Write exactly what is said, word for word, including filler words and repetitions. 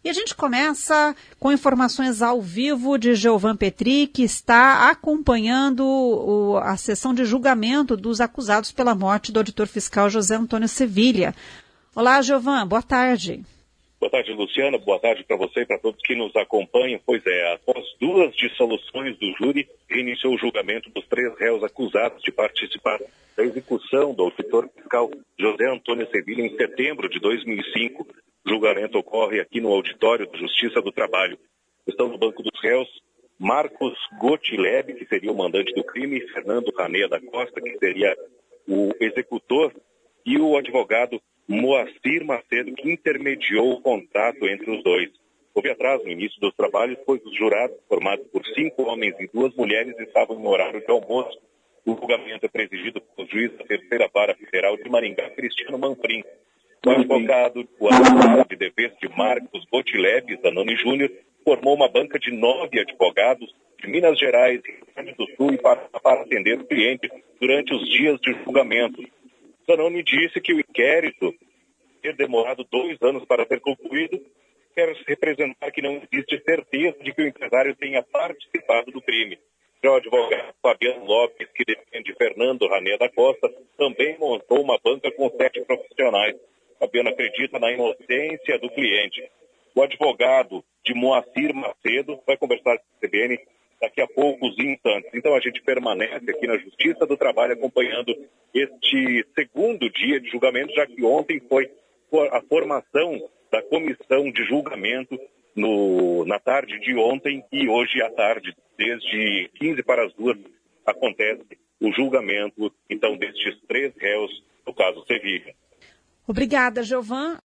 E a gente começa com informações ao vivo de Geovan Petri, que está acompanhando o, a sessão de julgamento dos acusados pela morte do auditor fiscal José Antônio Sevilha. Olá, Geovan, boa tarde. Boa tarde, Luciana. Boa tarde para você e para todos que nos acompanham. Pois é, após duas dissoluções do júri, iniciou o julgamento dos três réus acusados de participar da execução do auditor fiscal José Antônio Sevilha em setembro de dois mil e cinco. O julgamento ocorre aqui no auditório da Justiça do Trabalho. Estão no banco dos réus Marcos Gotileb, que seria o mandante do crime, Fernando Ranea da Costa, que seria o executor, e o advogado Moacir Macedo, que intermediou o contrato entre os dois. Houve atraso no início dos trabalhos, pois os jurados, formados por cinco homens e duas mulheres, estavam no horário de almoço. O julgamento é presidido pelo juiz da terceira vara federal de Maringá, Cristiano Manfrim. O advogado, o advogado de defesa de Marcos Gotileb, Zanoni Júnior, formou uma banca de nove advogados de Minas Gerais e Rio Grande do Sul para, para atender o cliente durante os dias de julgamento. Zanoni disse que o inquérito ter demorado dois anos para ser concluído quer representar que não existe certeza de que o empresário tenha participado do crime. Já o advogado Fabiano Lopes, que defende Fernando Ranea da Costa, também montou uma banca com sete profissionais. Fabiano acredita na inocência do cliente. O advogado de Moacir Macedo vai conversar com o C B N daqui a poucos instantes. Então a gente permanece aqui na Justiça do Trabalho acompanhando este segundo dia de julgamento, já que ontem foi a formação da comissão de julgamento no, na tarde de ontem e hoje à tarde, desde quinze para as duas, acontece o julgamento, então, destes três réus no caso Sevilha. Obrigada, Geovan.